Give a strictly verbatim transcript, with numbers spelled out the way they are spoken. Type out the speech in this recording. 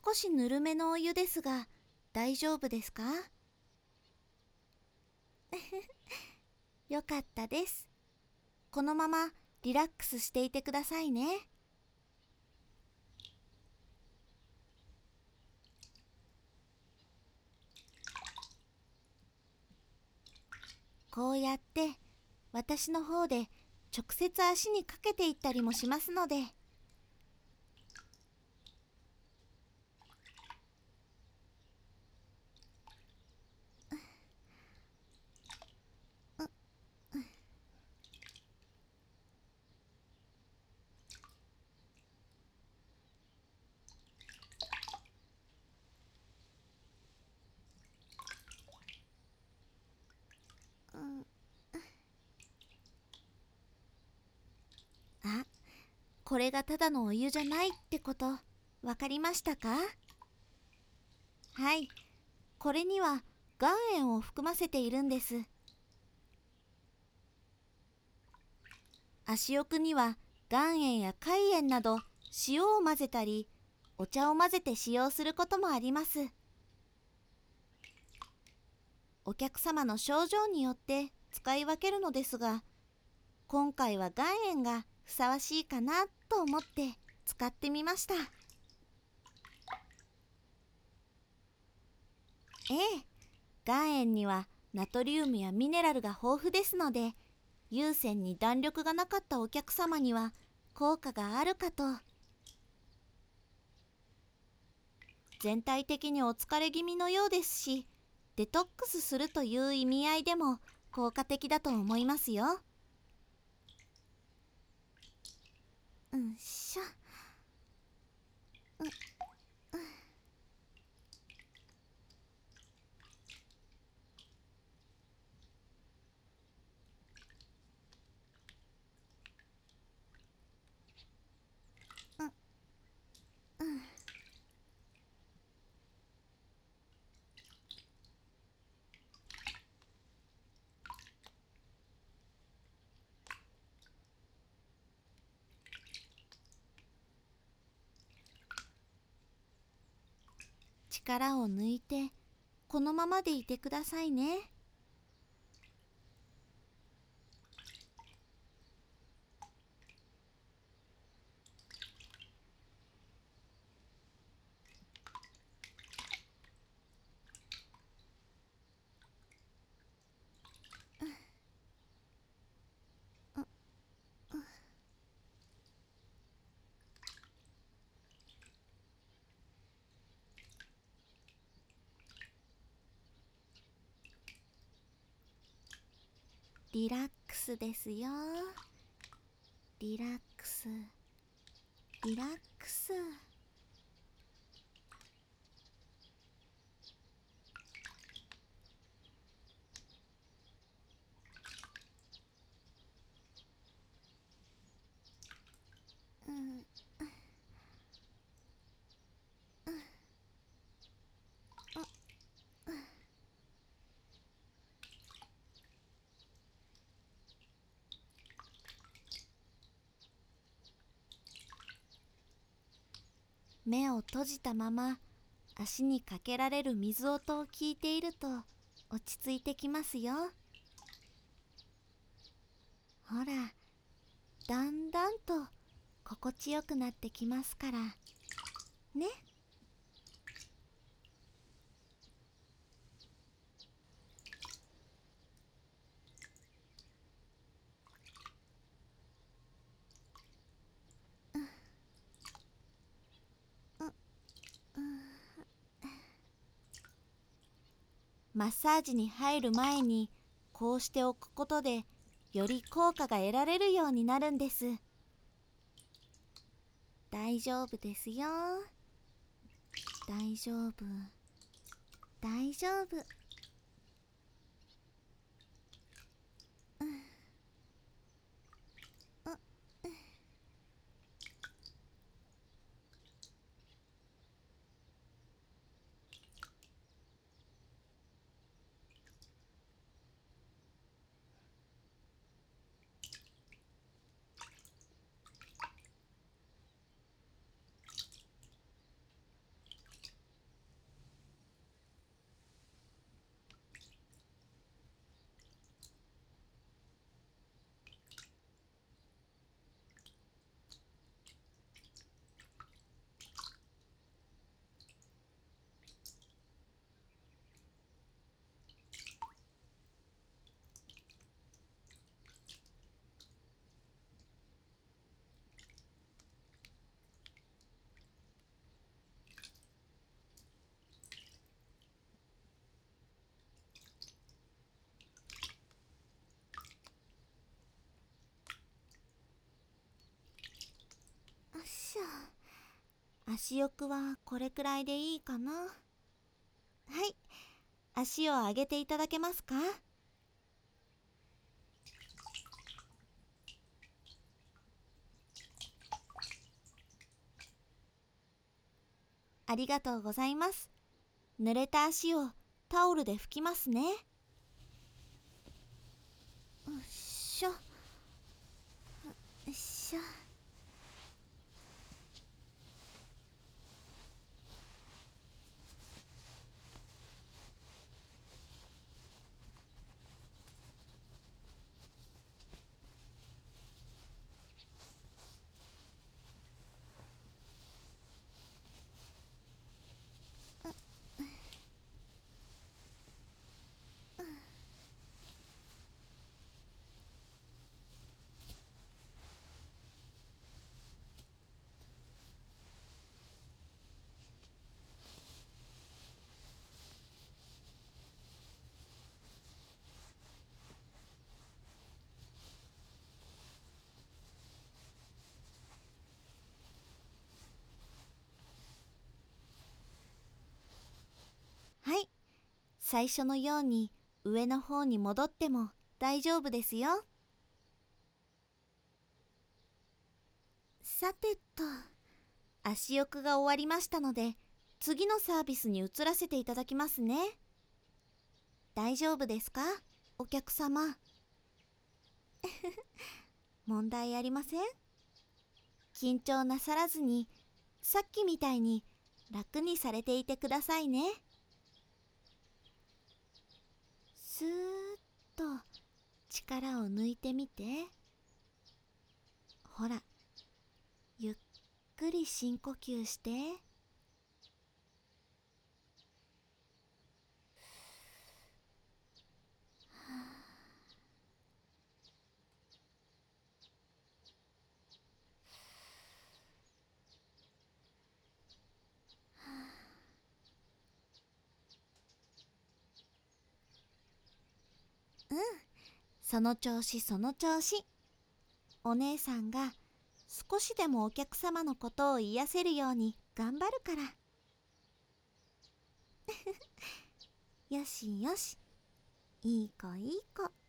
少しぬるめのお湯ですが、大丈夫ですか？よかったです。このままリラックスしていてくださいね。こうやって私の方で直接足にかけていったりもしますので。うん、あ、これがただのお湯じゃないってことわかりましたか？はい、これには岩塩を含ませているんです。足浴には岩塩や海塩など塩を混ぜたりお茶を混ぜて使用することもあります。お客様の症状によって使い分けるのですが、今回は岩塩がふさわしいかなと思って使ってみました。ええ、岩塩にはナトリウムやミネラルが豊富ですので、有線に弾力がなかったお客様には効果があるかと。全体的にお疲れ気味のようですし、デトックスするという意味合いでも効果的だと思いますよ。うんしょ。うんうんうん。力を抜いてこのままでいてくださいね。リラックスですよ。リラックス、リラックス。うん、目を閉じたまま足にかけられる水音を聞いていると落ち着いてきますよ。ほら、だんだんと心地よくなってきますからね。マッサージに入る前にこうしておくことでより効果が得られるようになるんです。大丈夫ですよ。大丈夫、大丈夫。 足浴はこれくらいでいいかな。はい、足を上げていただけますか？ありがとうございます。濡れた足をタオルで拭きますね。よっしょ、よっしょ。はい、最初のように上の方に戻っても大丈夫ですよ。さてと、足浴が終わりましたので、次のサービスに移らせていただきますね。大丈夫ですか、お客様。問題ありません？緊張なさらずに、さっきみたいに楽にされていてくださいね。スーッと力を抜いてみて。ほら、ゆっくり深呼吸して。うん、その調子その調子。お姉さんが少しでもお客様のことを癒せるように頑張るから。よしよし、いい子いい子。